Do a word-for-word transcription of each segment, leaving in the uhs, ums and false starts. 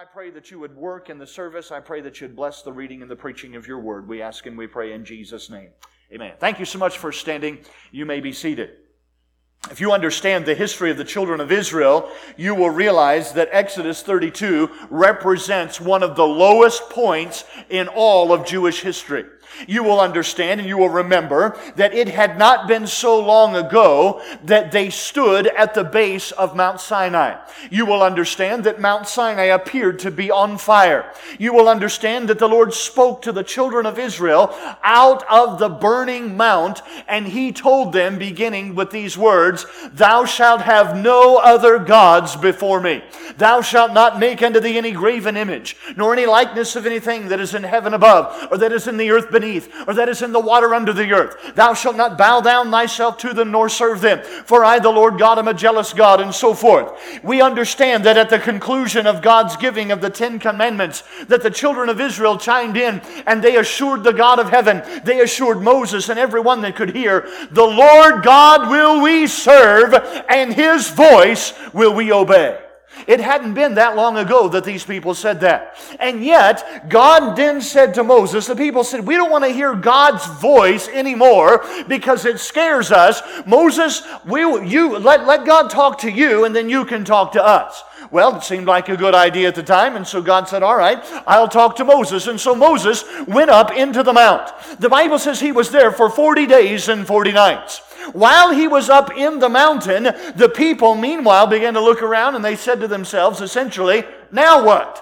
I pray that you would work in the service. I pray that you'd bless the reading and the preaching of your word. We ask and we pray in Jesus' name. Amen. Thank you so much for standing. You may be seated. If you understand the history of the children of Israel, you will realize that Exodus thirty-two represents one of the lowest points in all of Jewish history. You will understand and you will remember that it had not been so long ago that they stood at the base of Mount Sinai. You will understand that Mount Sinai appeared to be on fire. You will understand that the Lord spoke to the children of Israel out of the burning mount, and He told them, beginning with these words, "Thou shalt have no other gods before me. Thou shalt not make unto thee any graven image, nor any likeness of anything that is in heaven above, or that is in the earth beneath, or that is in the water under the earth. Thou shalt not bow down thyself to them, nor serve them. For I, the Lord God, am a jealous God," and so forth. We understand that at the conclusion of God's giving of the Ten Commandments, that the children of Israel chimed in, and they assured the God of heaven, they assured Moses and everyone that could hear, "The Lord God will we serve, and His voice will we obey." It hadn't been that long ago that these people said that. And yet, God then said to Moses, the people said, "We don't want to hear God's voice anymore because it scares us. Moses, we, you, let, let God talk to you and then you can talk to us." Well, it seemed like a good idea at the time, and so God said, "All right, I'll talk to Moses." And so Moses went up into the mount. The Bible says he was there for forty days and forty nights. While he was up in the mountain, the people, meanwhile, began to look around, and they said to themselves, essentially, "Now what?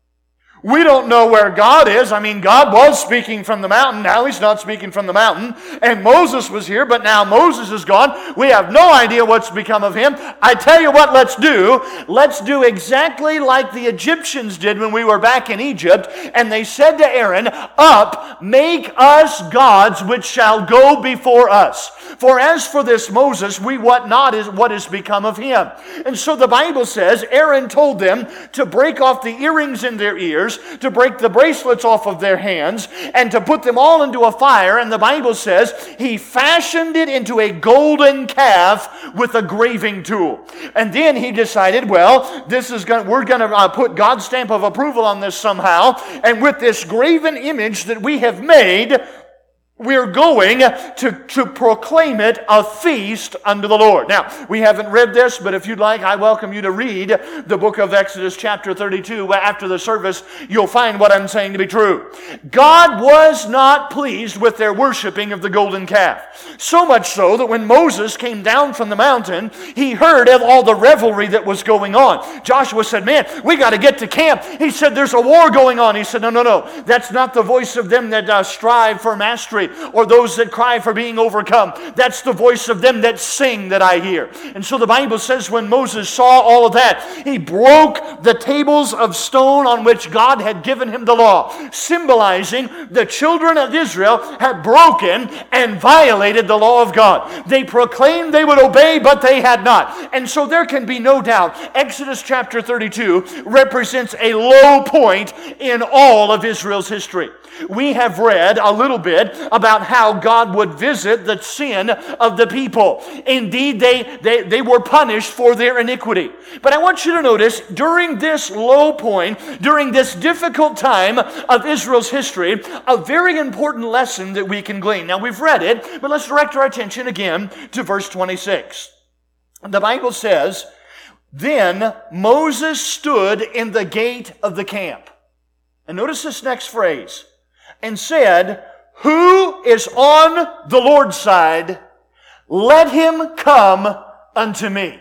We don't know where God is. I mean, God was speaking from the mountain. Now He's not speaking from the mountain. And Moses was here, but now Moses is gone. We have no idea what's become of him. I tell you what, let's do. Let's do exactly like the Egyptians did when we were back in Egypt." And they said to Aaron, "Up, make us gods which shall go before us. For as for this Moses, we wot not is what is become of him." And so the Bible says Aaron told them to break off the earrings in their ears, to break the bracelets off of their hands, and to put them all into a fire. And the Bible says he fashioned it into a golden calf with a graving tool. And then he decided, well, this is going we're going to uh, put God's stamp of approval on this somehow. And with this graven image that we have made, we're going to, to proclaim it a feast unto the Lord. Now, we haven't read this, but if you'd like, I welcome you to read the book of Exodus chapter thirty-two. After the service, you'll find what I'm saying to be true. God was not pleased with their worshiping of the golden calf. So much so that when Moses came down from the mountain, he heard of all the revelry that was going on. Joshua said, "Man, we got to get to camp." He said, "There's a war going on." He said, "No, no, no. That's not the voice of them that uh, strive for mastery, or those that cry for being overcome. That's the voice of them that sing that I hear." And so the Bible says when Moses saw all of that, he broke the tables of stone on which God had given him the law, symbolizing the children of Israel had broken and violated the law of God. They proclaimed they would obey, but they had not. And so there can be no doubt Exodus chapter thirty-two represents a low point in all of Israel's history. We have read a little bit about how God would visit the sin of the people. Indeed, they, they, they were punished for their iniquity. But I want you to notice, during this low point, during this difficult time of Israel's history, a very important lesson that we can glean. Now, we've read it, but let's direct our attention again to verse twenty-six. The Bible says, "Then Moses stood in the gate of the camp." And notice this next phrase. "And said, Who is on the Lord's side? Let him come unto me."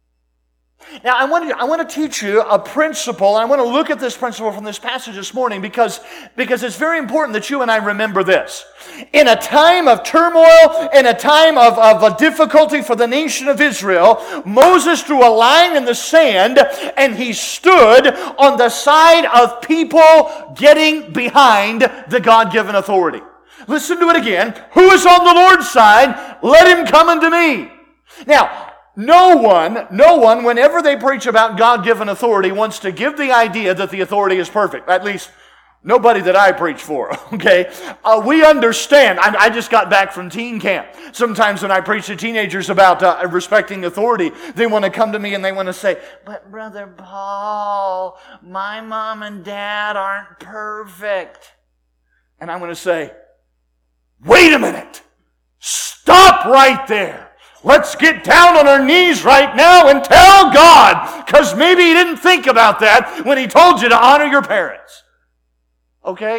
Now, I want to, I want to teach you a principle, and I want to look at this principle from this passage this morning because, because it's very important that you and I remember this. In a time of turmoil, in a time of, of a difficulty for the nation of Israel, Moses drew a line in the sand, and he stood on the side of people getting behind the God-given authority. Listen to it again. "Who is on the Lord's side? Let him come unto me." Now, No one, no one, whenever they preach about God-given authority, wants to give the idea that the authority is perfect. At least, Nobody that I preach for, okay? Uh, we understand. I, I just got back from teen camp. Sometimes when I preach to teenagers about uh, respecting authority, they want to come to me and they want to say, but Brother Paul, my mom and dad aren't perfect. And I'm going to say, wait a minute. Stop right there. Let's get down on our knees right now and tell God, because maybe He didn't think about that when He told you to honor your parents. Okay?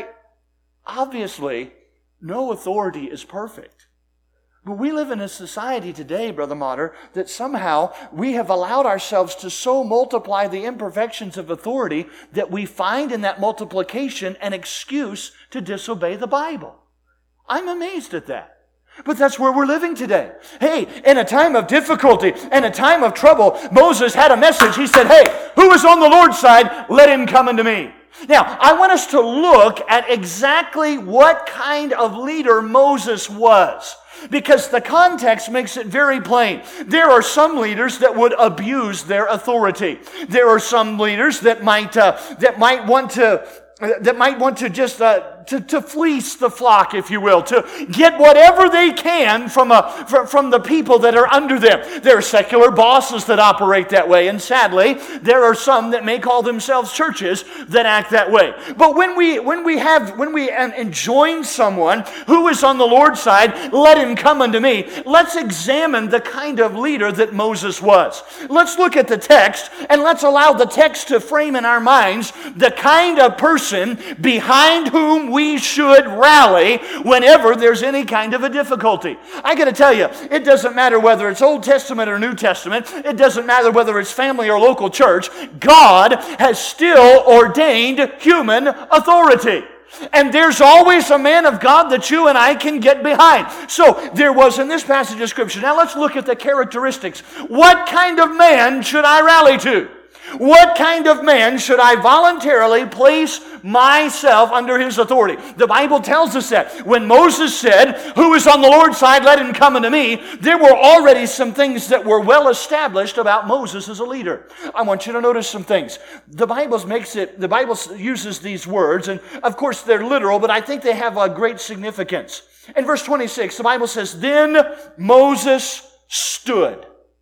Obviously, no authority is perfect. But we live in a society today, Brother Motter, that somehow we have allowed ourselves to so multiply the imperfections of authority that we find in that multiplication an excuse to disobey the Bible. I'm amazed at that. But that's where we're living today. Hey, in a time of difficulty, in a time of trouble, Moses had a message. He said, hey, who is on the Lord's side? Let him come unto me. Now, I want us to look at exactly what kind of leader Moses was, because the context makes it very plain. There are some leaders that would abuse their authority. There are some leaders that might uh, that might want to that might want to just uh, to, to fleece the flock, if you will, to get whatever they can from a from, from the people that are under them. There are secular bosses that operate that way, and sadly, there are some that may call themselves churches that act that way. But when we when we have when we enjoin someone who is on the Lord's side, let him come unto me. Let's examine the kind of leader that Moses was. Let's look at the text, and let's allow the text to frame in our minds the kind of person behind whom we should rally whenever there's any kind of a difficulty. I got to tell you, it doesn't matter whether it's Old Testament or New Testament. It doesn't matter whether it's family or local church. God has still ordained human authority. And there's always a man of God that you and I can get behind. So there was in this passage of Scripture. Now let's look at the characteristics. What kind of man should I rally to? What kind of man should I voluntarily place myself under his authority? The Bible tells us that. When Moses said, who is on the Lord's side, let him come unto me, there were already some things that were well established about Moses as a leader. I want you to notice some things. The Bible makes it, the Bible uses these words, and of course they're literal, but I think they have a great significance. In verse twenty-six, the Bible says, then Moses stood.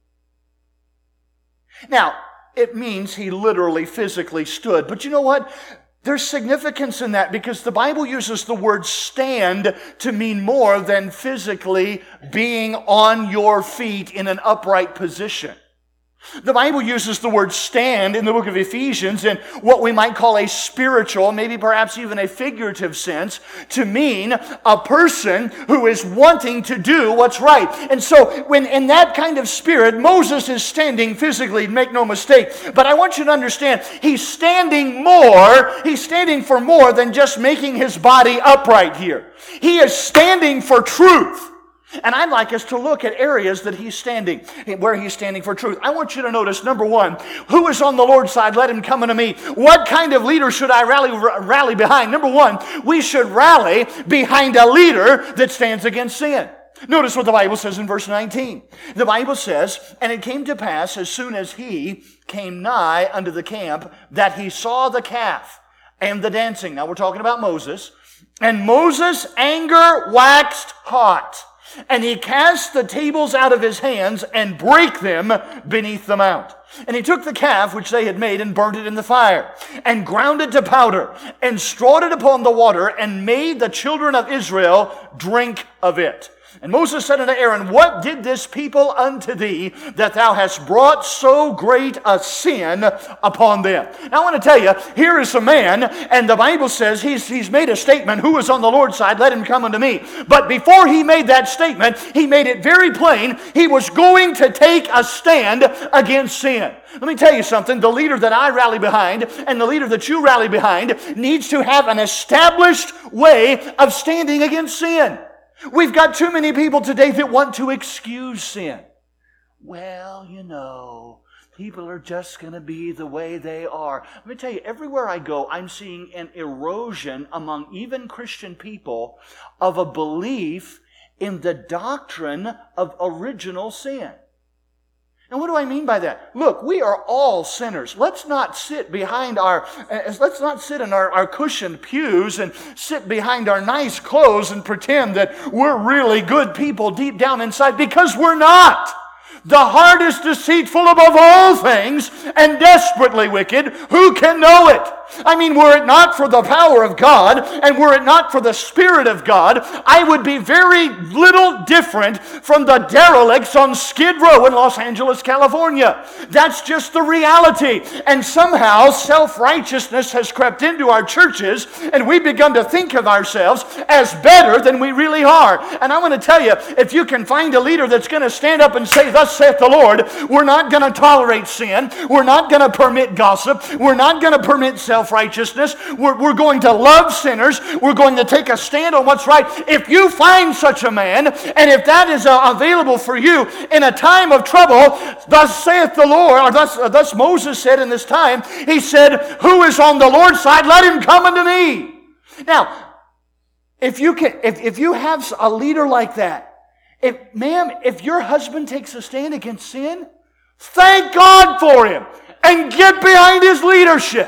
Now, it means he literally, physically stood. But you know what? There's significance in that because the Bible uses the word stand to mean more than physically being on your feet in an upright position. The Bible uses the word stand in the book of Ephesians in what we might call a spiritual, maybe perhaps even a figurative sense, to mean a person who is wanting to do what's right. And so when in that kind of spirit, Moses is standing physically, make no mistake. But I want you to understand, he's standing more, he's standing for more than just making his body upright here. He is standing for truth. And I'd like us to look at areas that he's standing, where he's standing for truth. I want you to notice, number one, who is on the Lord's side? Let him come unto me. What kind of leader should I rally, rally behind? Number one, we should rally behind a leader that stands against sin. Notice what the Bible says in verse nineteen. The Bible says, and it came to pass as soon as he came nigh unto the camp that he saw the calf and the dancing. Now we're talking about Moses. And Moses' anger waxed hot. And he cast the tables out of his hands and brake them beneath the mount. And he took the calf which they had made and burnt it in the fire, and ground it to powder, and strawed it upon the water, and made the children of Israel drink of it. And Moses said unto Aaron, what did this people unto thee, that thou hast brought so great a sin upon them? Now I want to tell you, here is a man, and the Bible says he's, he's made a statement, who is on the Lord's side, let him come unto me. But before he made that statement, he made it very plain, he was going to take a stand against sin. Let me tell you something, the leader that I rally behind, and the leader that you rally behind, needs to have an established way of standing against sin. We've got too many people today that want to excuse sin. Well, you know, people are just going to be the way they are. Let me tell you, everywhere I go, I'm seeing an erosion among even Christian people of a belief in the doctrine of original sin. And what do I mean by that? Look, we are all sinners. Let's not sit behind our, let's not sit in our, our cushioned pews and sit behind our nice clothes and pretend that we're really good people deep down inside, because we're not. The heart is deceitful above all things and desperately wicked. Who can know it? I mean, were it not for the power of God and were it not for the Spirit of God, I would be very little different from the derelicts on Skid Row in Los Angeles, California. That's just the reality. And somehow self-righteousness has crept into our churches, and we've begun to think of ourselves as better than we really are. And I want to tell you, if you can find a leader that's going to stand up and say, "Thus saith the Lord," we're not going to tolerate sin. We're not going to permit gossip. We're not going to permit self-righteousness. We're, we're going to love sinners. We're going to take a stand on what's right. If you find such a man, and if that is uh, available for you in a time of trouble, thus saith the Lord, or thus, uh, thus Moses said in this time, he said, "Who is on the Lord's side, let him come unto me." Now, if you can, if, if you have a leader like that, if, ma'am, if your husband takes a stand against sin, thank God for him and get behind his leadership.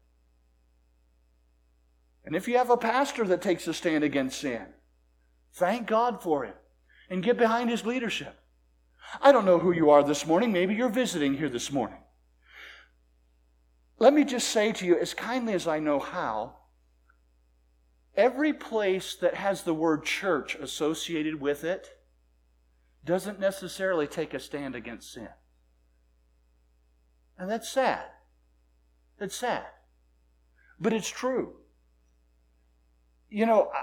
And if you have a pastor that takes a stand against sin, thank God for him and get behind his leadership. I don't know who you are this morning. Maybe you're visiting here this morning. Let me just say to you, as kindly as I know how, every place that has the word church associated with it doesn't necessarily take a stand against sin. And that's sad. That's sad. But it's true. You know,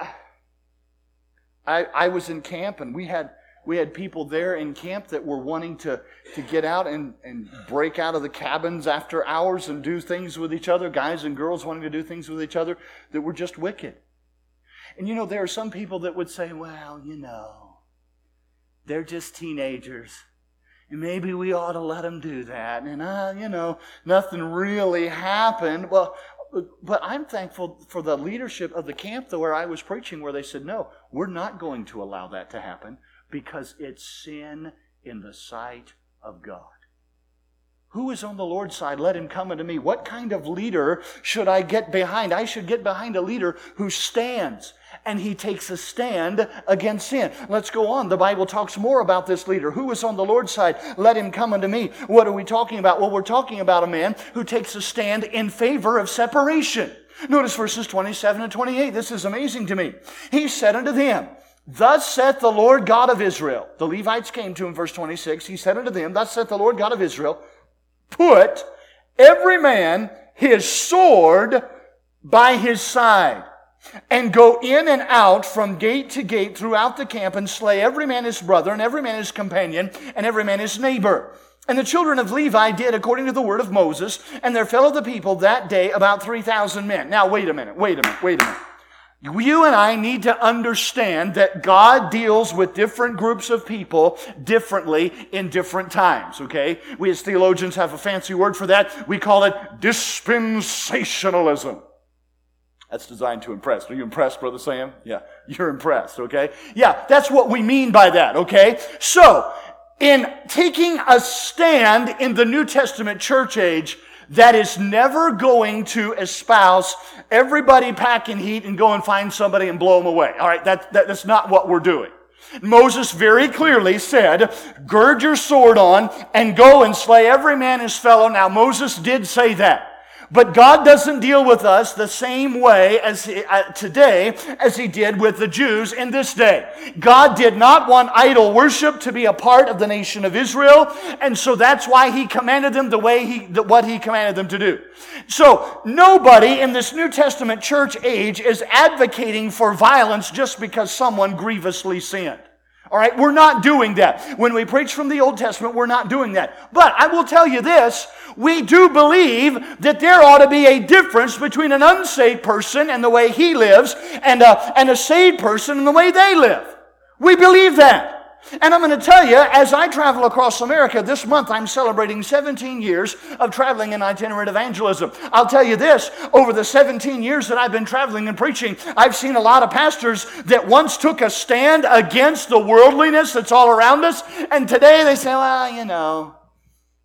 I, I was in camp, and we had we had people there in camp that were wanting to, to get out and, and break out of the cabins after hours and do things with each other, guys and girls wanting to do things with each other that were just wicked. And you know, there are some people that would say, "Well, you know, they're just teenagers. And maybe we ought to let them do that. And, uh, you know, nothing really happened." Well, but I'm thankful for the leadership of the camp where I was preaching, where they said, "No, we're not going to allow that to happen because it's sin in the sight of God. Who is on the Lord's side? Let him come unto me." What kind of leader should I get behind? I should get behind a leader who stands, and he takes a stand against sin. Let's go on. The Bible talks more about this leader. Who is on the Lord's side? Let him come unto me. What are we talking about? Well, we're talking about a man who takes a stand in favor of separation. Notice verses twenty-seven and twenty-eight. This is amazing to me. He said unto them, "Thus saith the Lord God of Israel." The Levites came to him, verse twenty-six. He said unto them, "Thus saith the Lord God of Israel, put every man his sword by his side, and go in and out from gate to gate throughout the camp, and slay every man his brother, and every man his companion, and every man his neighbor." And the children of Levi did according to the word of Moses, and there fell of the people that day about three thousand men. Now, wait a minute, wait a minute, wait a minute. You and I need to understand that God deals with different groups of people differently in different times, okay? We as theologians have a fancy word for that. We call it dispensationalism. That's designed to impress. Are you impressed, Brother Sam? Yeah, you're impressed, okay? Yeah, that's what we mean by that, okay? So, in taking a stand in the New Testament church age, that is never going to espouse everybody packing heat and go and find somebody and blow them away. All right, that, that, that's not what we're doing. Moses very clearly said, "Gird your sword on and go and slay every man his fellow." Now, Moses did say that. But God doesn't deal with us the same way as he, uh, today as He did with the Jews in this day. God did not want idol worship to be a part of the nation of Israel, and so that's why He commanded them the way He, the, what He commanded them to do. So nobody in this New Testament church age is advocating for violence just because someone grievously sinned. All right, we're not doing that. When we preach from the Old Testament, we're not doing that. But I will tell you this, we do believe that there ought to be a difference between an unsaved person and the way he lives and a, and a saved person and the way they live. We believe that. And I'm going to tell you, as I travel across America, this month I'm celebrating seventeen years of traveling in itinerant evangelism. I'll tell you this, over the seventeen years that I've been traveling and preaching, I've seen a lot of pastors that once took a stand against the worldliness that's all around us, and today they say, "Well, you know,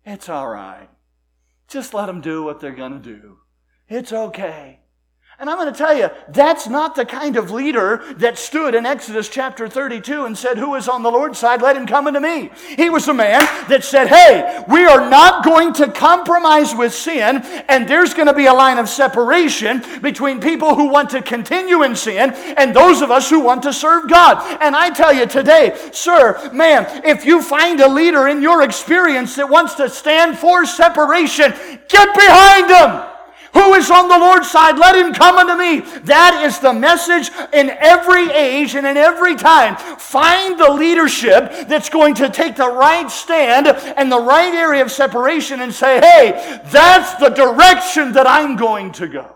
It's all right. Just let them do what they're going to do. It's okay. And I'm going to tell you, that's not the kind of leader that stood in Exodus chapter thirty-two and said, who is on the Lord's side, let him come unto me. He was a man that said, hey, we are not going to compromise with sin, and there's going to be a line of separation between people who want to continue in sin and those of us who want to serve God. And I tell you today, sir, ma'am, if you find a leader in your experience that wants to stand for separation, get behind them. Who is on the Lord's side? Let him come unto me. That is the message in every age and in every time. Find the leadership that's going to take the right stand and the right area of separation and say, hey, that's the direction that I'm going to go.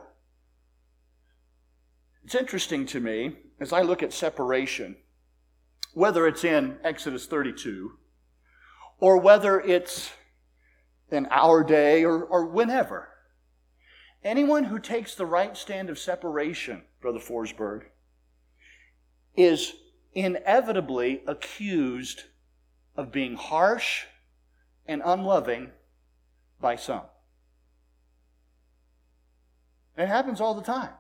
It's interesting to me, as I look at separation, whether it's in Exodus thirty-two or whether it's in our day or, or whenever, anyone who takes the right stand of separation, Brother Forsberg, is inevitably accused of being harsh and unloving by some. It happens all the time.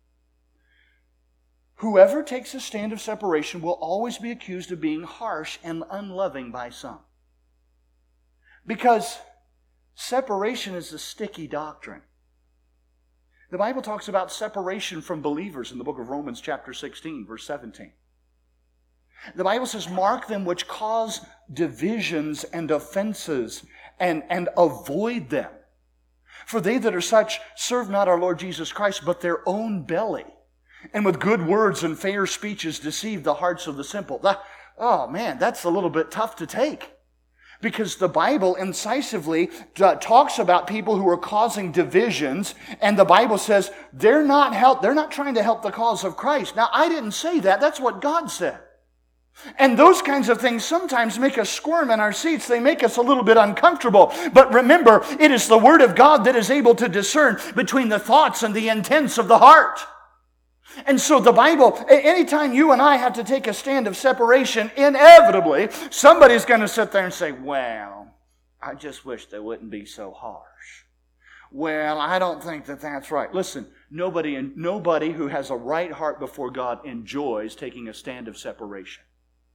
Whoever takes a stand of separation will always be accused of being harsh and unloving by some. Because separation is a sticky doctrine. The Bible talks about separation from believers in the book of Romans chapter sixteen, verse seventeen. The Bible says, mark them which cause divisions and offenses, and, and avoid them. For they that are such serve not our Lord Jesus Christ, but their own belly, and with good words and fair speeches deceive the hearts of the simple. That, oh man, that's a little bit tough to take. Because the Bible incisively uh, talks about people who are causing divisions, and the Bible says they're not help, they're not trying to help the cause of Christ. Now, I didn't say that. That's what God said. And those kinds of things sometimes make us squirm in our seats. They make us a little bit uncomfortable. But remember, it is the Word of God that is able to discern between the thoughts and the intents of the heart. And so the Bible, anytime you and I have to take a stand of separation, inevitably, somebody's going to sit there and say, well, I just wish they wouldn't be so harsh. Well, I don't think that that's right. Listen, nobody, nobody who has a right heart before God enjoys taking a stand of separation.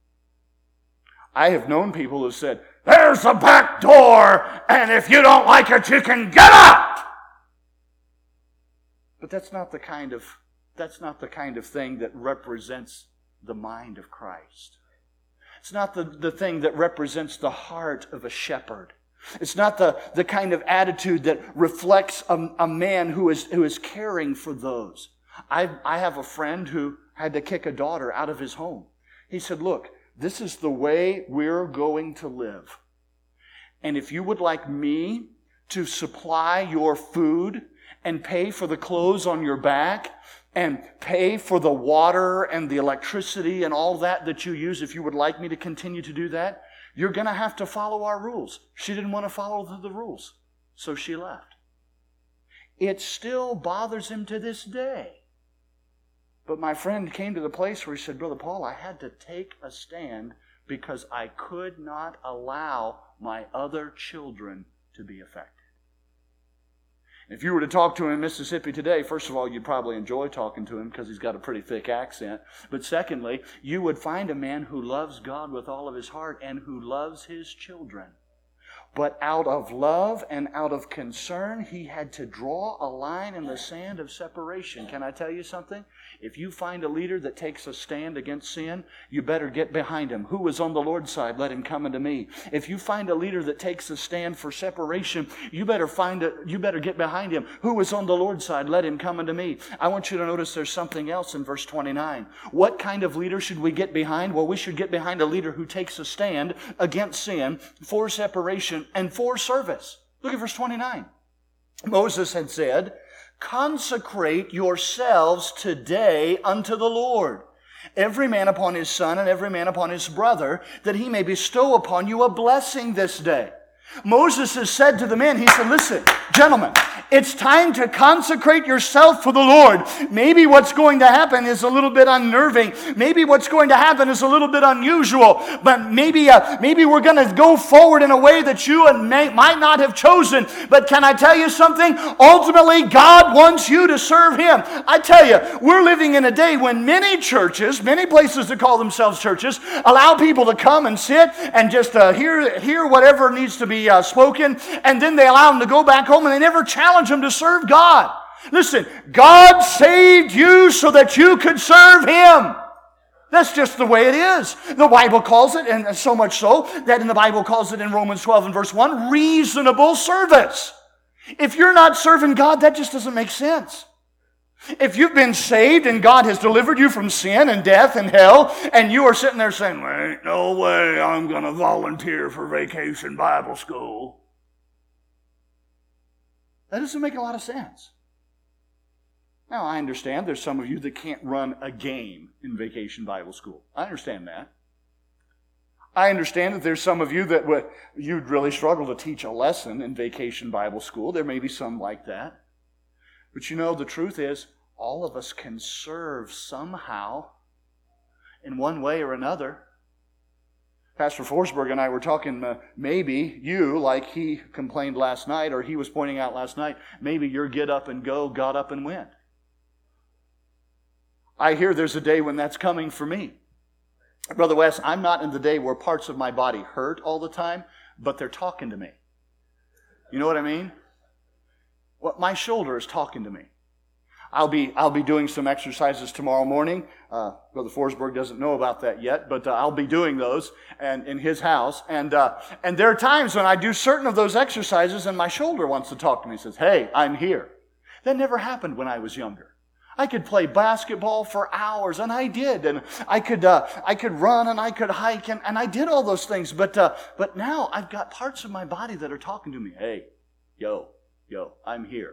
I have known people who said, there's a back door, and if you don't like it, you can get out. But that's not the kind of That's not the kind of thing that represents the mind of Christ. It's not the, the thing that represents the heart of a shepherd. It's not the, the kind of attitude that reflects a, a man who is, who is caring for those. I, I have a friend who had to kick a daughter out of his home. He said, look, this is the way we're going to live. And if you would like me to supply your food and pay for the clothes on your back, and pay for the water and the electricity and all that that you use, if you would like me to continue to do that, you're going to have to follow our rules. She didn't want to follow the, the rules, so she left. It still bothers him to this day. But my friend came to the place where he said, Brother Paul, I had to take a stand because I could not allow my other children to be affected. If you were to talk to him in Mississippi today, first of all, you'd probably enjoy talking to him because he's got a pretty thick accent. But secondly, you would find a man who loves God with all of his heart and who loves his children. But out of love and out of concern, he had to draw a line in the sand of separation. Can I tell you something? If you find a leader that takes a stand against sin, you better get behind him. Who is on the Lord's side? Let him come unto me. If you find a leader that takes a stand for separation, you better find a, you better get behind him. Who is on the Lord's side? Let him come unto me. I want you to notice there's something else in verse twenty-nine. What kind of leader should we get behind? Well, we should get behind a leader who takes a stand against sin, for separation, and for service. Look at verse twenty-nine. Moses had said, consecrate yourselves today unto the Lord, every man upon his son and every man upon his brother, that he may bestow upon you a blessing this day. Moses has said to the men, he said, listen, gentlemen, it's time to consecrate yourself for the Lord. Maybe what's going to happen is a little bit unnerving. Maybe what's going to happen is a little bit unusual. But maybe uh, maybe we're going to go forward in a way that you and may, might not have chosen. But can I tell you something? Ultimately, God wants you to serve Him. I tell you, we're living in a day when many churches, many places that call themselves churches, allow people to come and sit and just uh, hear, hear whatever needs to be uh, spoken, and then they allow them to go back home and they never challenge them to serve God. Listen, God saved you so that you could serve Him. That's just the way it is. The Bible calls it, and so much so that in the Bible calls it in Romans twelve and verse one, reasonable service. If you're not serving God, that just doesn't make sense. If you've been saved and God has delivered you from sin and death and hell, and you are sitting there saying, well, ain't no way I'm going to volunteer for Vacation Bible School, that doesn't make a lot of sense. Now, I understand there's some of you that can't run a game in Vacation Bible School. I understand that. I understand that there's some of you that would, you'd really struggle to teach a lesson in Vacation Bible School. There may be some like that. But you know, the truth is, all of us can serve somehow in one way or another. Pastor Forsberg and I were talking, uh, maybe you, like he complained last night, or he was pointing out last night, maybe your get up and go got up and went. I hear there's a day when that's coming for me. Brother Wes, I'm not in the day where parts of my body hurt all the time, but they're talking to me. You know what I mean? What my shoulder is talking to me. I'll be I'll be doing some exercises tomorrow morning. Uh, Brother Forsberg doesn't know about that yet, but uh, I'll be doing those and in his house. And uh, and there are times when I do certain of those exercises, and my shoulder wants to talk to me. It says, "Hey, I'm here." That never happened when I was younger. I could play basketball for hours, and I did, and I could uh, I could run, and I could hike, and, and I did all those things. But uh, but now I've got parts of my body that are talking to me. Hey, yo. Yo, I'm here.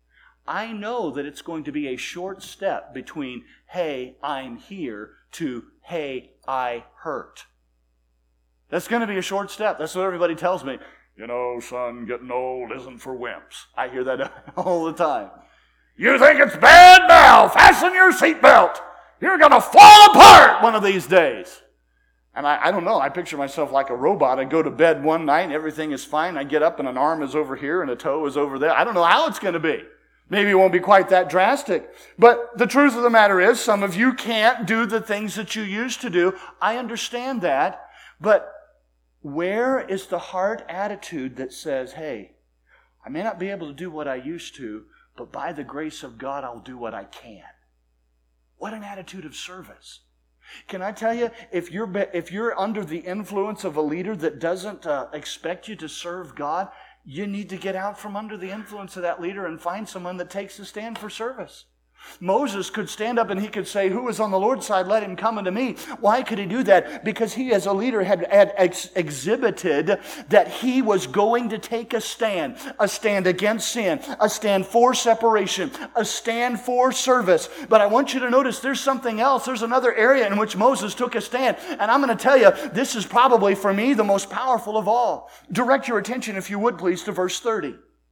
I know that it's going to be a short step between, hey, I'm here, to, hey, I hurt. That's going to be a short step. That's what everybody tells me. You know, son, getting old isn't for wimps. I hear that all the time. You think it's bad now? Fasten your seatbelt. You're going to fall apart one of these days. And I, I don't know, I picture myself like a robot. I go to bed one night and everything is fine. I get up and an arm is over here and a toe is over there. I don't know how it's going to be. Maybe it won't be quite that drastic. But the truth of the matter is, some of you can't do the things that you used to do. I understand that. But where is the heart attitude that says, hey, I may not be able to do what I used to, but by the grace of God, I'll do what I can. What an attitude of service. Can I tell you, if you're if you're under the influence of a leader that doesn't uh, expect you to serve God, you need to get out from under the influence of that leader and find someone that takes a stand for service. Moses could stand up and he could say, who is on the Lord's side, let him come unto me. Why could he do that? Because he as a leader had, had ex- exhibited that he was going to take a stand. A stand against sin. A stand for separation. A stand for service. But I want you to notice there's something else. There's another area in which Moses took a stand. And I'm going to tell you, this is probably for me the most powerful of all. Direct your attention, if you would please, to verse thirty.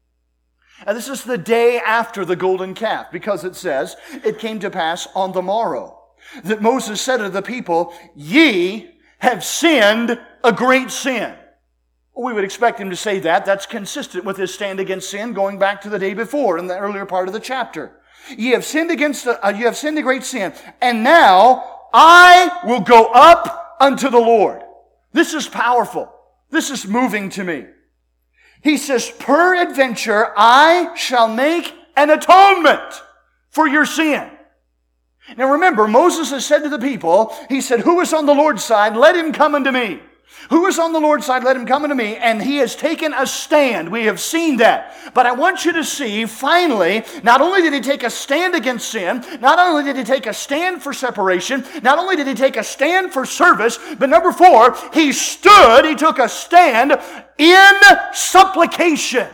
And this is the day after the golden calf, because it says, it came to pass on the morrow that Moses said to the people, ye have sinned a great sin. We would expect him to say that. That's consistent with his stand against sin going back to the day before in the earlier part of the chapter. Ye have sinned against, uh, you have sinned a great sin, and now I will go up unto the Lord. This is powerful. This is moving to me. He says, peradventure I shall make an atonement for your sin. Now remember, Moses has said to the people, he said, who is on the Lord's side, let him come unto me. Who is on the Lord's side, let him come unto me. And he has taken a stand. We have seen that. But I want you to see, finally, not only did he take a stand against sin, not only did he take a stand for separation, not only did he take a stand for service, but number four, he stood, he took a stand in supplication,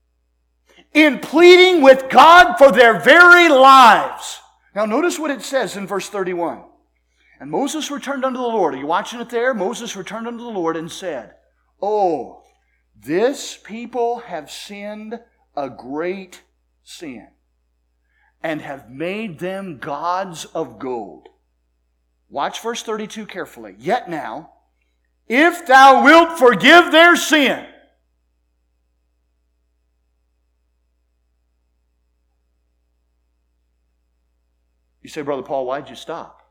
in pleading with God for their very lives. Now notice what it says in verse thirty-one. And Moses returned unto the Lord. Are you watching it there? Moses returned unto the Lord and said, oh, This people have sinned a great sin, and have made them gods of gold. Watch verse thirty-two carefully. Yet now, if thou wilt forgive their sin. You say, Brother Paul, why'd you stop?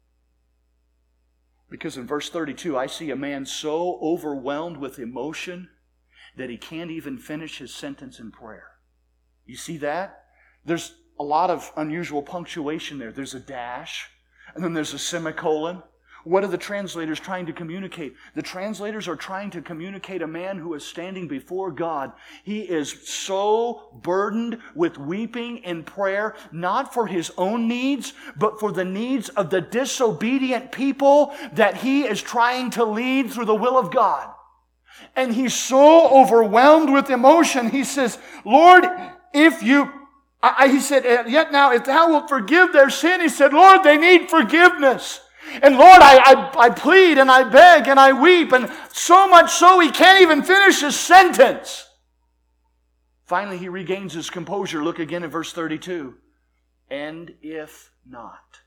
Because in verse thirty-two, I see a man so overwhelmed with emotion that he can't even finish his sentence in prayer. You see that? There's a lot of unusual punctuation there. There's a dash, and then there's a semicolon. What are the translators trying to communicate? The translators are trying to communicate a man who is standing before God. He is so burdened with weeping in prayer, not for his own needs, but for the needs of the disobedient people that he is trying to lead through the will of God. And he's so overwhelmed with emotion, he says, Lord, if you... I, he said, yet now, if thou wilt forgive their sin, he said, Lord, they need forgiveness. And Lord, I, I, I plead and I beg and I weep, and so much so he can't even finish his sentence. Finally, he regains his composure. Look again at verse thirty-two. And if not,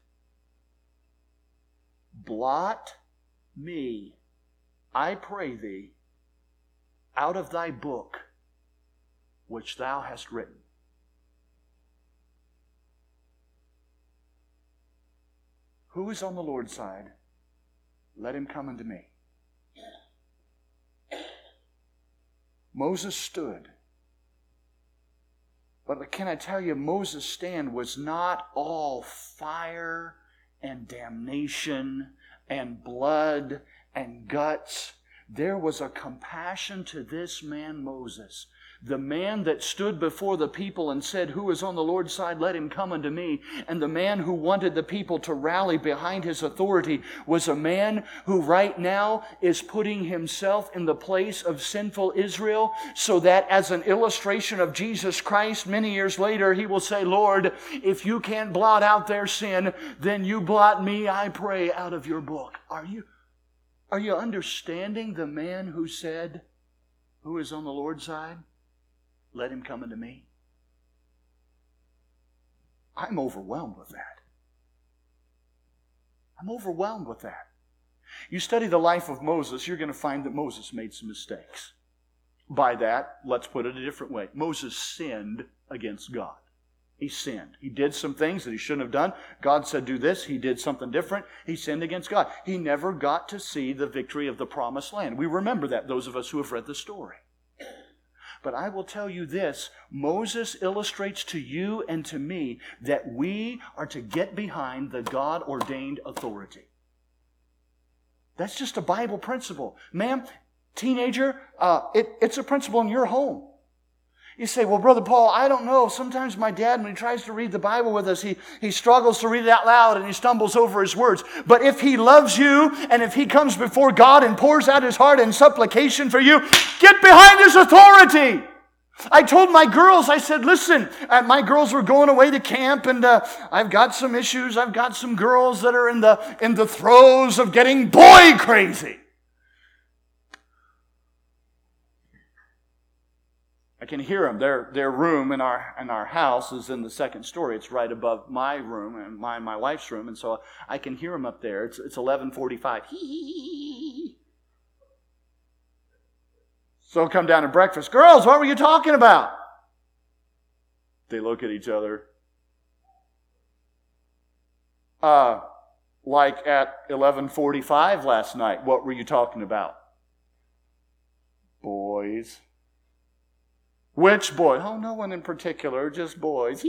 blot me, I pray thee, out of thy book which thou hast written. Who is on the Lord's side? Let him come unto me. Moses stood. But can I tell you, Moses' stand was not all fire and damnation and blood and guts. There was a compassion to this man Moses. The man that stood before the people and said, who is on the Lord's side, let him come unto me. And the man who wanted the people to rally behind his authority was a man who right now is putting himself in the place of sinful Israel, so that as an illustration of Jesus Christ, many years later, he will say, Lord, if you can't blot out their sin, then you blot me, I pray, out of your book. Are you, are you understanding the man who said, who is on the Lord's side? Let him come unto me. I'm overwhelmed with that. I'm overwhelmed with that. You study the life of Moses, you're going to find that Moses made some mistakes. By that, let's put it a different way. Moses sinned against God. He sinned. He did some things that he shouldn't have done. God said, do this. He did something different. He sinned against God. He never got to see the victory of the promised land. We remember that, those of us who have read the story. But I will tell you this, Moses illustrates to you and to me that we are to get behind the God-ordained authority. That's just a Bible principle. Ma'am, teenager, uh, it, it's a principle in your home. You say, well, Brother Paul, I don't know. Sometimes my dad, when he tries to read the Bible with us, he, he struggles to read it out loud and he stumbles over his words. But if he loves you and if he comes before God and pours out his heart in supplication for you, get behind his authority. I told my girls, I said, listen, uh, my girls were going away to camp, and uh, I've got some issues. I've got some girls that are in the, in the throes of getting boy crazy. I can hear them. Their, their room in our, in our house is in the second story. It's right above my room and my, my wife's room, and so I can hear them up there. It's, it's eleven forty-five. So come down to breakfast. Girls, what were you talking about? They look at each other. Uh, like at eleven forty-five last night, what were you talking about? Boys. Which boy? Oh, no one in particular, just boys.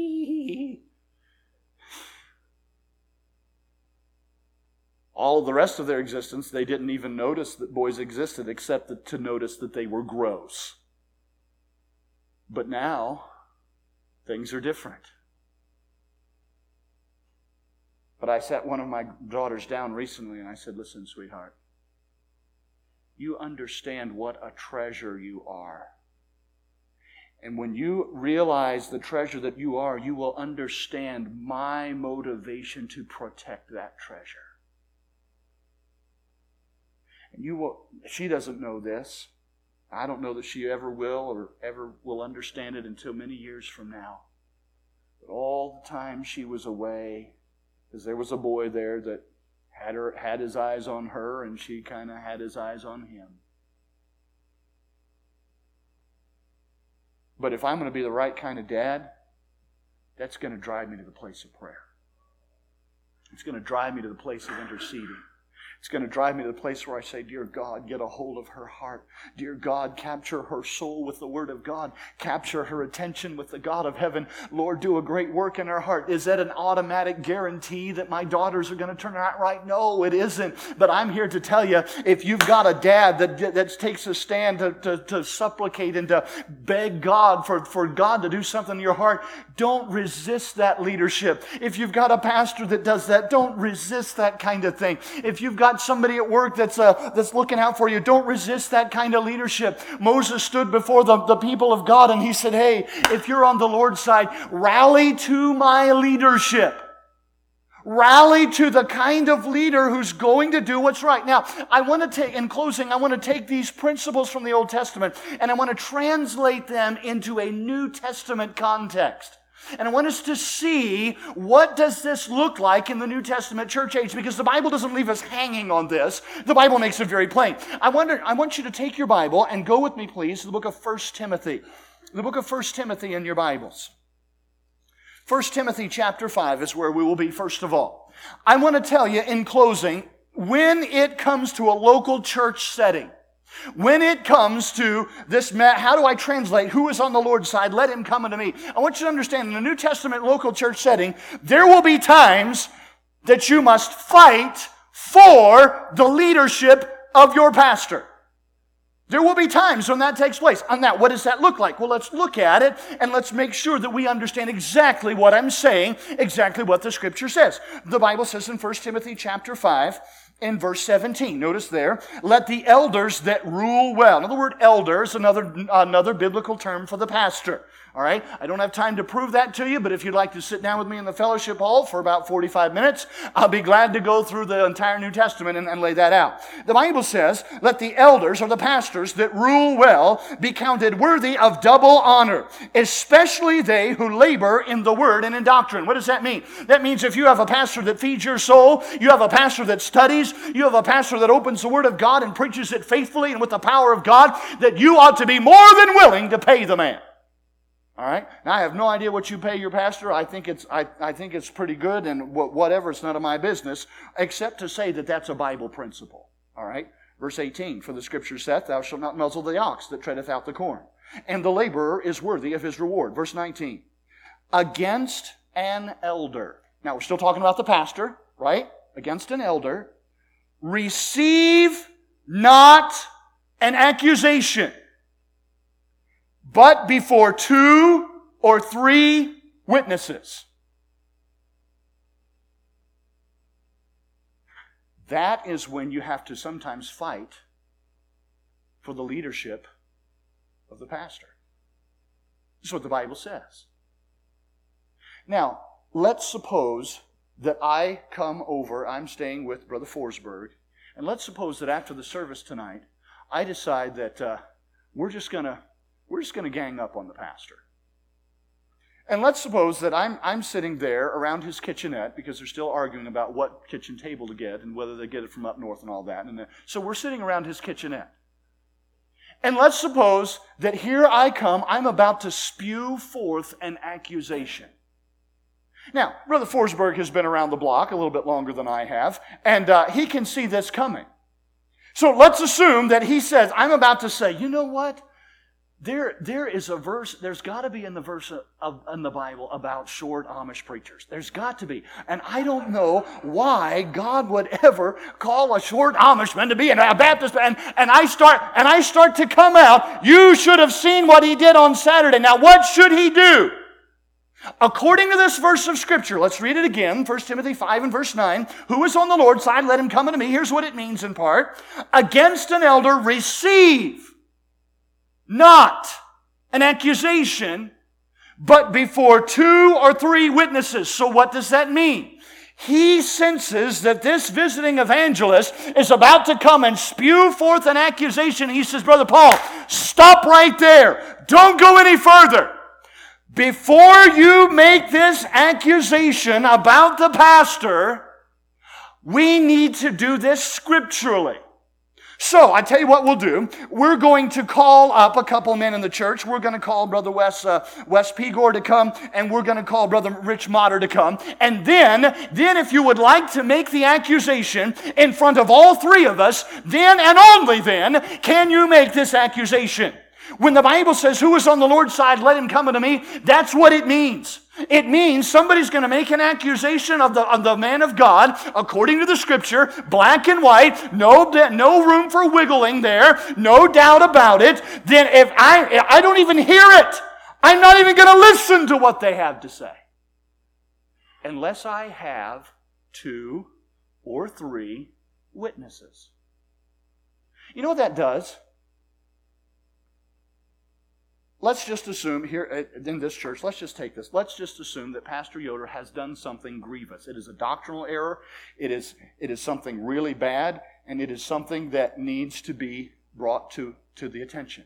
All of the rest of their existence, they didn't even notice that boys existed, except to notice that they were gross. But now, things are different. But I sat one of my daughters down recently and I said, listen, sweetheart, you understand what a treasure you are. And when you realize the treasure that you are, you will understand my motivation to protect that treasure. And you will, she doesn't know this. I don't know that she ever will or ever will understand it until many years from now. But all the time she was away, because there was a boy there that had her had his eyes on her, and she kind of had his eyes on him. But if I'm going to be the right kind of dad, that's going to drive me to the place of prayer. It's going to drive me to the place of interceding. It's going to drive me to the place where I say, dear God, get a hold of her heart. Dear God, capture her soul with the Word of God. Capture her attention with the God of heaven. Lord, do a great work in her heart. Is that an automatic guarantee that my daughters are going to turn out right? No, it isn't. But I'm here to tell you, if you've got a dad that, that takes a stand to, to, to supplicate and to beg God for, for God to do something in your heart, don't resist that leadership. If you've got a pastor that does that, don't resist that kind of thing. If you've got somebody at work that's uh, that's looking out for you, don't resist that kind of leadership. Moses stood before the, the people of God and he said, hey, if you're on the Lord's side, rally to my leadership. Rally to the kind of leader who's going to do what's right. Now, I want to take, in closing, I want to take these principles from the Old Testament and I want to translate them into a New Testament context. And I want us to see, what does this look like in the New Testament church age? Because the Bible doesn't leave us hanging on this. The Bible makes it very plain. I wonder, I want you to take your Bible and go with me, please, to the book of First Timothy. The book of First Timothy in your Bibles. First Timothy chapter five is where we will be first of all. I want to tell you in closing, when it comes to a local church setting, when it comes to this, how do I translate? Who is on the Lord's side? Let him come unto me. I want you to understand, in the New Testament local church setting, there will be times that you must fight for the leadership of your pastor. There will be times when that takes place. And now, what does that look like? Well, let's look at it and let's make sure that we understand exactly what I'm saying, exactly what the Scripture says. The Bible says in First Timothy chapter five, in verse seventeen, notice there, let the elders that rule well. Now, the word elder is another, another biblical term for the pastor. All right? I don't have time to prove that to you, but if you'd like to sit down with me in the fellowship hall for about forty-five minutes, I'll be glad to go through the entire New Testament and, and lay that out. The Bible says, let the elders or the pastors that rule well be counted worthy of double honor, especially they who labor in the word and in doctrine. What does that mean? That means if you have a pastor that feeds your soul, you have a pastor that studies, you have a pastor that opens the Word of God and preaches it faithfully and with the power of God, that you ought to be more than willing to pay the man. All right? Now, I have no idea what you pay your pastor. I think it's I, I think it's pretty good, and whatever, it's none of my business, except to say that that's a Bible principle. All right? Verse eighteen, for the Scripture saith, thou shalt not muzzle the ox that treadeth out the corn, and the laborer is worthy of his reward. Verse nineteen, against an elder. Now, we're still talking about the pastor, right? Against an elder. Receive not an accusation, but before two or three witnesses. That is when you have to sometimes fight for the leadership of the pastor. This is what the Bible says. Now, let's suppose that I come over, I'm staying with Brother Forsberg, and let's suppose that after the service tonight, I decide that uh, we're just gonna we're just gonna gang up on the pastor. And let's suppose that I'm I'm sitting there around his kitchenette, because they're still arguing about what kitchen table to get and whether they get it from up north and all that. And uh, so we're sitting around his kitchenette. And let's suppose that here I come, I'm about to spew forth an accusation. Now, Brother Forsberg has been around the block a little bit longer than I have, and uh, he can see this coming. So let's assume that he says, I'm about to say, you know what? There, there is a verse, there's got to be in the verse of, of, in the Bible about short Amish preachers. There's got to be. And I don't know why God would ever call a short Amishman to be a Baptist. And, and I start, and I start to come out, you should have seen what he did on Saturday. Now, what should he do? According to this verse of Scripture, let's read it again, First Timothy five and verse nine. Who is on the Lord's side, let him come unto me. Here's what it means in part. Against an elder, receive not an accusation, but before two or three witnesses. So what does that mean? He senses that this visiting evangelist is about to come and spew forth an accusation. He says, Brother Paul, stop right there. Don't go any further. Before you make this accusation about the pastor, we need to do this scripturally. So, I tell you what we'll do. We're going to call up a couple men in the church. We're going to call Brother Wes, uh, Wes Pegor to come, and we're going to call Brother Rich Motter to come. And then, then if you would like to make the accusation in front of all three of us, then and only then can you make this accusation. When the Bible says, who is on the Lord's side, let him come unto me, that's what it means. It means somebody's going to make an accusation of the, of the man of God, according to the Scripture, black and white, no, no room for wiggling there, no doubt about it. Then if I, I don't even hear it, I'm not even going to listen to what they have to say. Unless I have two or three witnesses. You know what that does? Let's just assume here in this church, let's just take this. Let's just assume that Pastor Yoder has done something grievous. It is a doctrinal error. It is, it is something really bad, and it is something that needs to be brought to, to the attention.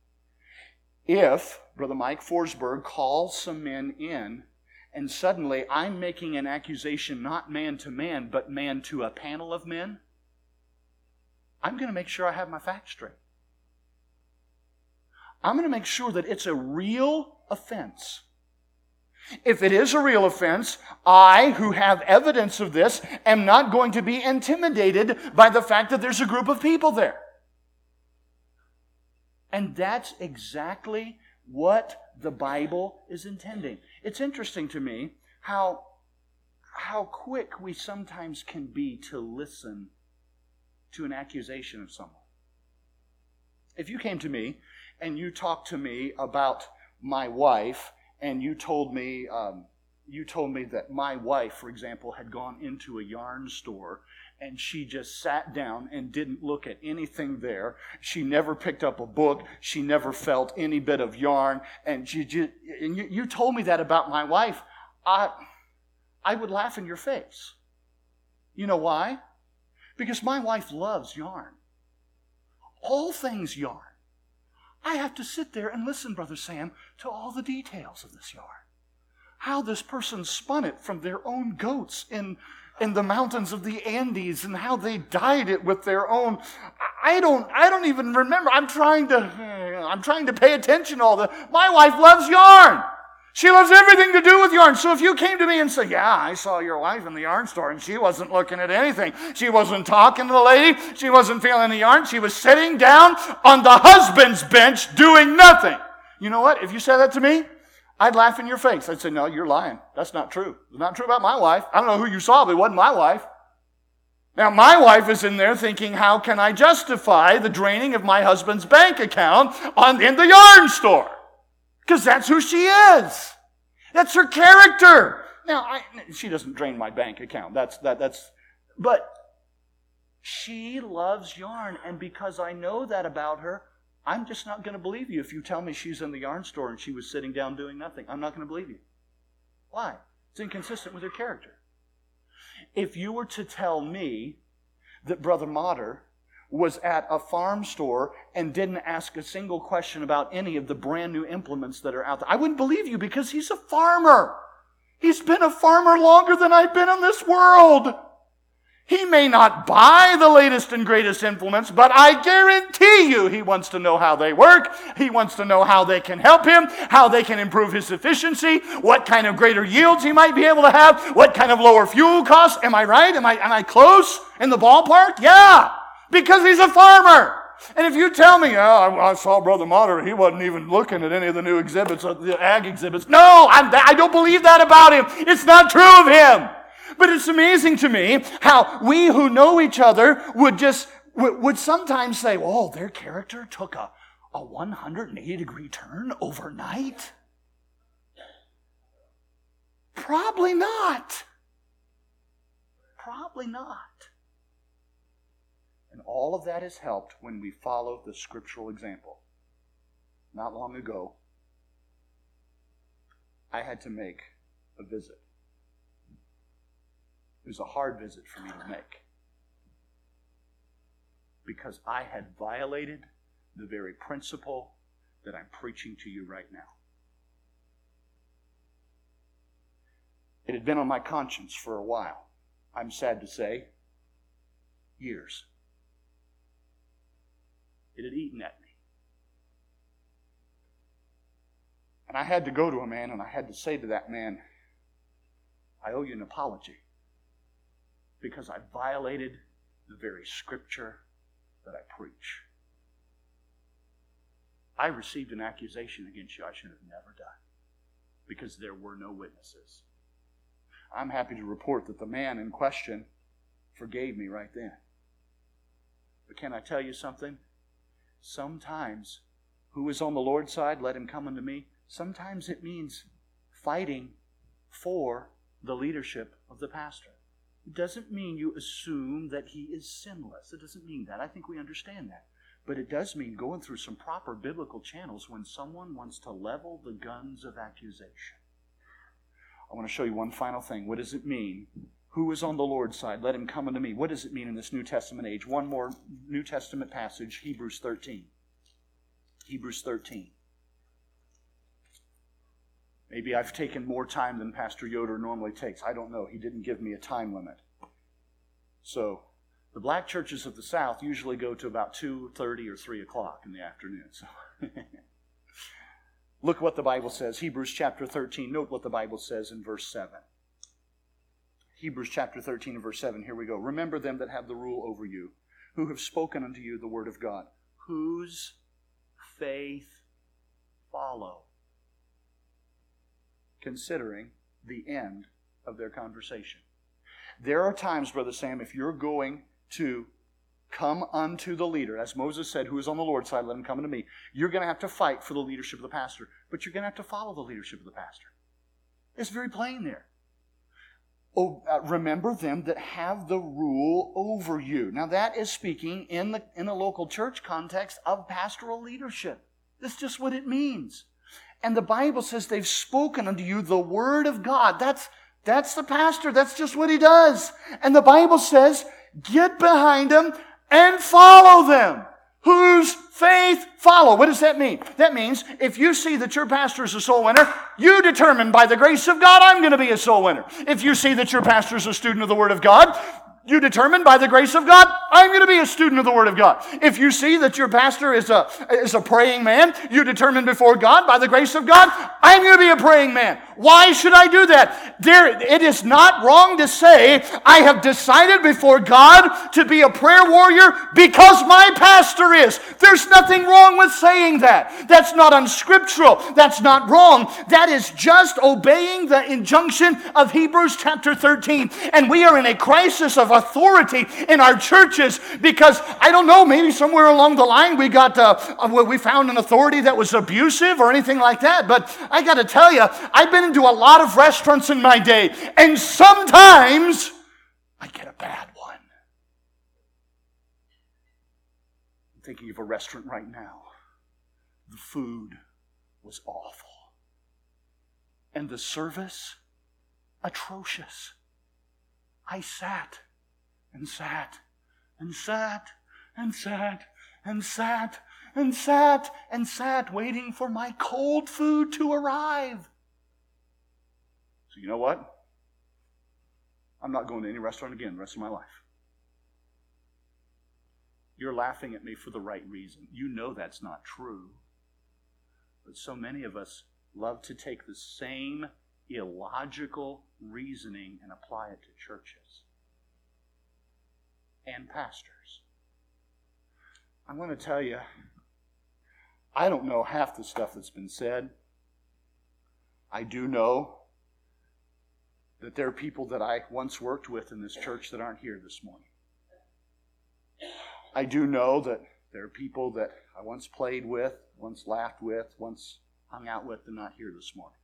If Brother Mike Forsberg calls some men in, and suddenly I'm making an accusation not man to man, but man to a panel of men, I'm going to make sure I have my facts straight. I'm going to make sure that it's a real offense. If it is a real offense, I, who have evidence of this, am not going to be intimidated by the fact that there's a group of people there. And that's exactly what the Bible is intending. It's interesting to me how, how quick we sometimes can be to listen to an accusation of someone. If you came to me and you talked to me about my wife, and you told me, um, you told me that my wife, for example, had gone into a yarn store, and she just sat down and didn't look at anything there. She never picked up a book. She never felt any bit of yarn, and she just, and you, you told me that about my wife. I, I would laugh in your face. You know why? Because my wife loves yarn. All things yarn. I have to sit there and listen, Brother Sam, to all the details of this yarn. How this person spun it from their own goats in, in the mountains of the Andes, and how they dyed it with their own. I don't, I don't even remember. I'm trying to, I'm trying to pay attention to all the. My wife loves yarn. She loves everything to do with yarn. So if you came to me and said, yeah, I saw your wife in the yarn store and she wasn't looking at anything. She wasn't talking to the lady. She wasn't feeling the yarn. She was sitting down on the husband's bench doing nothing. You know what? If you said that to me, I'd laugh in your face. I'd say, no, you're lying. That's not true. It's not true about my wife. I don't know who you saw, but it wasn't my wife. Now, my wife is in there thinking, how can I justify the draining of my husband's bank account on, in the yarn store? Because that's who she is. That's her character. Now, I, she doesn't drain my bank account. That's that. That's. But she loves yarn, and because I know that about her, I'm just not going to believe you if you tell me she's in the yarn store and she was sitting down doing nothing. I'm not going to believe you. Why? It's inconsistent with her character. If you were to tell me that Brother Motter was at a farm store and didn't ask a single question about any of the brand new implements that are out there, I wouldn't believe you, because he's a farmer. He's been a farmer longer than I've been in this world. He may not buy the latest and greatest implements, but I guarantee you he wants to know how they work. He wants to know how they can help him, how they can improve his efficiency, what kind of greater yields he might be able to have, what kind of lower fuel costs. Am I right? Am I, am I close in the ballpark? Yeah. Because he's a farmer. And if you tell me, oh, I, I saw Brother Motter, he wasn't even looking at any of the new exhibits, the ag exhibits. No, I'm, I don't believe that about him. It's not true of him. But it's amazing to me how we who know each other would just, would, would sometimes say, oh, their character took a, a one hundred eighty degree turn overnight. Probably not. Probably not. And all of that is helped when we follow the scriptural example. Not long ago, I had to make a visit. It was a hard visit for me to make. Because I had violated the very principle that I'm preaching to you right now. It had been on my conscience for a while. I'm sad to say, years. It had eaten at me. And I had to go to a man and I had to say to that man, I owe you an apology. Because I violated the very scripture that I preach. I received an accusation against you I should have never done. Because there were no witnesses. I'm happy to report that the man in question forgave me right then. But can I tell you something? Sometimes, who is on the Lord's side, let him come unto me. Sometimes it means fighting for the leadership of the pastor. It doesn't mean you assume that he is sinless. It doesn't mean that. I think we understand that. But it does mean going through some proper biblical channels when someone wants to level the guns of accusation. I want to show you one final thing. What does it mean? Who is on the Lord's side? Let him come unto me. What does it mean in this New Testament age? One more New Testament passage, Hebrews thirteen. Hebrews thirteen. Maybe I've taken more time than Pastor Yoder normally takes. I don't know. He didn't give me a time limit. So, the black churches of the South usually go to about two thirty or three o'clock in the afternoon. So look what the Bible says. Hebrews chapter thirteen. Note what the Bible says in verse seven. Hebrews chapter thirteen and verse seven. Here we go. Remember them that have the rule over you, who have spoken unto you the word of God, whose faith follow, considering the end of their conversation. There are times, Brother Sam, if you're going to come unto the leader, as Moses said, who is on the Lord's side, let him come unto me, you're going to have to fight for the leadership of the pastor, but you're going to have to follow the leadership of the pastor. It's very plain there. Oh, uh, remember them that have the rule over you. Now that is speaking in the in the local church context of pastoral leadership. That's just what it means. And the Bible says they've spoken unto you the word of God. That's, that's the pastor. That's just what he does. And the Bible says, get behind them and follow them. Whose faith follow. What does that mean? That means if you see that your pastor is a soul winner, you determine by the grace of God, I'm going to be a soul winner. If you see that your pastor is a student of the Word of God, you determine by the grace of God, I'm going to be a student of the Word of God. If you see that your pastor is a, is a praying man, you determine before God, by the grace of God, I'm going to be a praying man. Why should I do that? There, it is not wrong to say, I have decided before God to be a prayer warrior because my pastor is. There's nothing wrong with saying that. That's not unscriptural. That's not wrong. That is just obeying the injunction of Hebrews chapter thirteen. And we are in a crisis of authority in our churches because, I don't know, maybe somewhere along the line we got, uh, we found an authority that was abusive or anything like that. But I got to tell you, I've been into a lot of restaurants in my day, and sometimes I get a bad one. I'm thinking of a restaurant right now. The food was awful. And the service, atrocious. I sat and sat and sat and sat and sat and sat and sat waiting for my cold food to arrive. So you know what? I'm not going to any restaurant again the rest of my life. You're laughing at me for the right reason. You know that's not true. But so many of us love to take the same illogical reasoning and apply it to churches and pastors. I'm going to tell you, I don't know half the stuff that's been said. I do know that there are people that I once worked with in this church that aren't here this morning. I do know that there are people that I once played with, once laughed with, once hung out with, and not here this morning.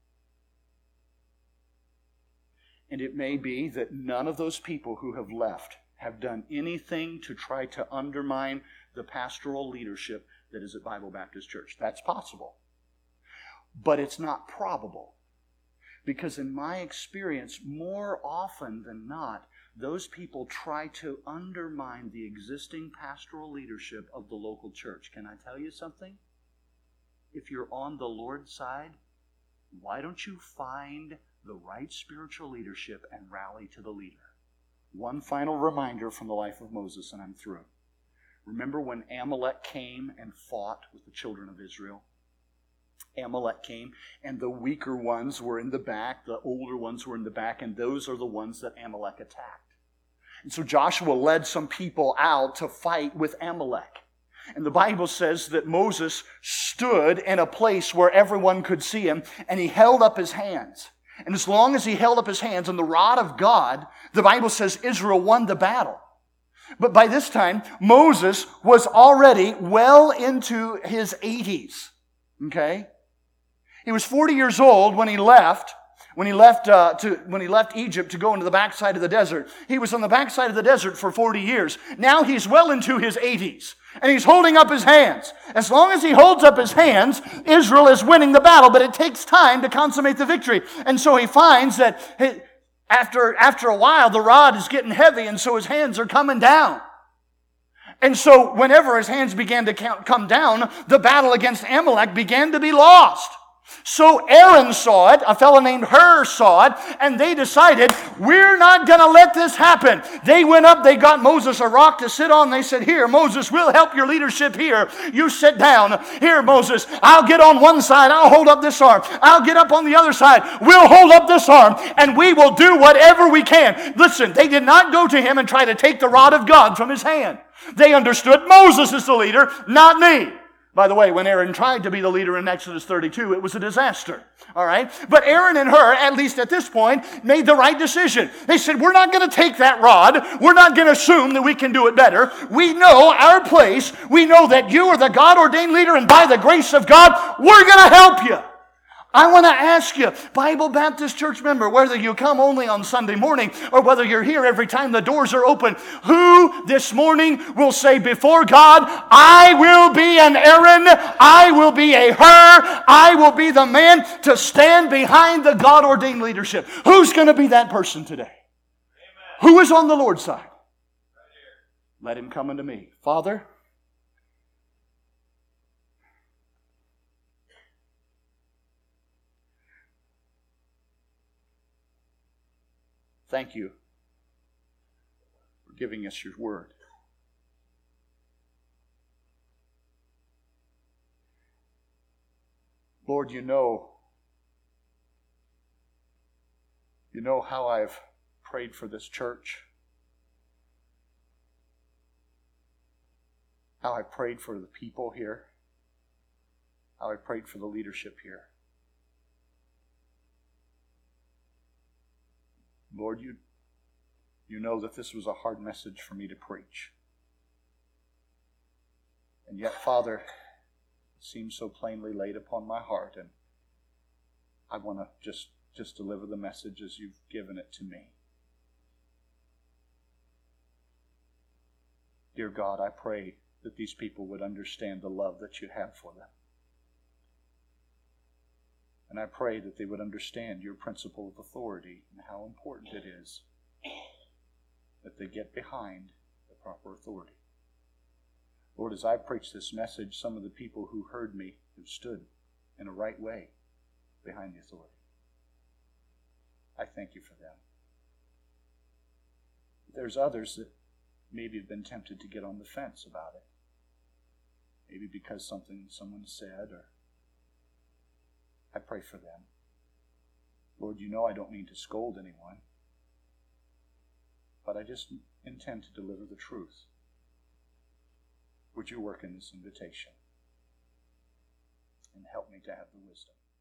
And it may be that none of those people who have left have done anything to try to undermine the pastoral leadership that is at Bible Baptist Church. That's possible. But it's not probable. Because in my experience, more often than not, those people try to undermine the existing pastoral leadership of the local church. Can I tell you something? If you're on the Lord's side, why don't you find the right spiritual leadership and rally to the leader? One final reminder from the life of Moses, and I'm through. Remember when Amalek came and fought with the children of Israel? Amalek came, and the weaker ones were in the back, the older ones were in the back, and those are the ones that Amalek attacked. And so Joshua led some people out to fight with Amalek. And the Bible says that Moses stood in a place where everyone could see him, and he held up his hands. And as long as he held up his hands on the rod of God, the Bible says Israel won the battle. But by this time, Moses was already well into his eighties. Okay? He was forty years old when he left. When he left uh, to when he left Egypt to go into the backside of the desert. He was on the backside of the desert for forty years. Now he's well into his eighties. And he's holding up his hands. As long as he holds up his hands, Israel is winning the battle. But it takes time to consummate the victory. And so he finds that he, after, after a while, the rod is getting heavy. And so his hands are coming down. And so whenever his hands began to count, come down, the battle against Amalek began to be lost. So Aaron saw it, a fellow named Hur saw it, and they decided, we're not going to let this happen. They went up, they got Moses a rock to sit on. They said, here, Moses, we'll help your leadership here. You sit down. Here, Moses, I'll get on one side. I'll hold up this arm. I'll get up on the other side. We'll hold up this arm, and we will do whatever we can. Listen, they did not go to him and try to take the rod of God from his hand. They understood Moses is the leader, not me. By the way, when Aaron tried to be the leader in Exodus thirty-two, it was a disaster. All right? But Aaron and Hur, at least at this point, made the right decision. They said, we're not going to take that rod. We're not going to assume that we can do it better. We know our place. We know that you are the God-ordained leader, and by the grace of God, we're going to help you. I want to ask you, Bible Baptist Church member, whether you come only on Sunday morning or whether you're here every time the doors are open, who this morning will say before God, I will be an Aaron, I will be a Hur, I will be the man to stand behind the God-ordained leadership. Who's going to be that person today? Amen. Who is on the Lord's side? Right here. Let him come unto me. Father, thank you for giving us your word. Lord, you know, you know how I've prayed for this church, how I prayed for the people here, how I prayed for the leadership here. Lord, you, you know that this was a hard message for me to preach. And yet, Father, it seems so plainly laid upon my heart, and I want to just, just deliver the message as you've given it to me. Dear God, I pray that these people would understand the love that you have for them. And I pray that they would understand your principle of authority and how important it is that they get behind the proper authority. Lord, as I preach this message, some of the people who heard me have stood in a right way behind the authority. I thank you for them. There's others that maybe have been tempted to get on the fence about it. Maybe because something someone said, or I pray for them. Lord, you know I don't mean to scold anyone, but I just intend to deliver the truth. Would you work in this invitation and help me to have the wisdom?